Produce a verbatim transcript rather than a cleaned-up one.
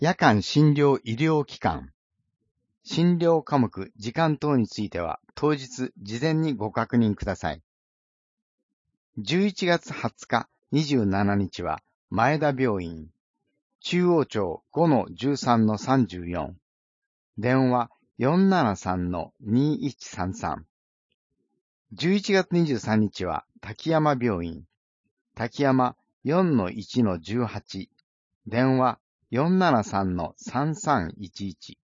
夜間診療医療機関。診療科目、時間等については、当日、事前にご確認ください。じゅういちがつはつか、にじゅうしちにちは、前田病院、中央町 ごのじゅうさんのさんじゅうよん、電話 よんななさんのにいちさんさん。じゅういちがつにじゅうさんにちは、滝山病院、滝山 よんのいちのじゅうはち、電話 よんななさんのさんさんいちいち。